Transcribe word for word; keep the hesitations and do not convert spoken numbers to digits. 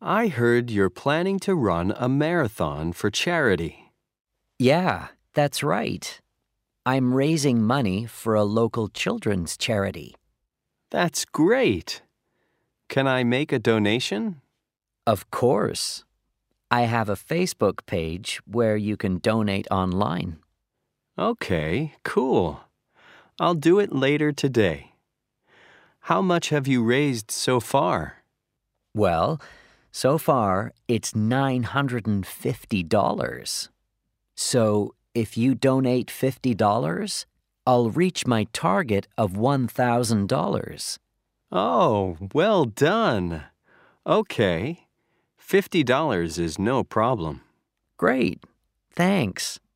I heard you're planning to run a marathon for charity. Yeah, that's right. I'm raising money for a local children's charity. That's great. Can I make a donation? Of course. I have a Facebook page where you can donate online. Okay, cool. I'll do it later today. How much have you raised so far? Well, so far it's nine hundred fifty dollars. So if you donate fifty dollars, I'll reach my target of one thousand dollars. Oh, well done. Okay, fifty dollars is no problem. Great. Thanks.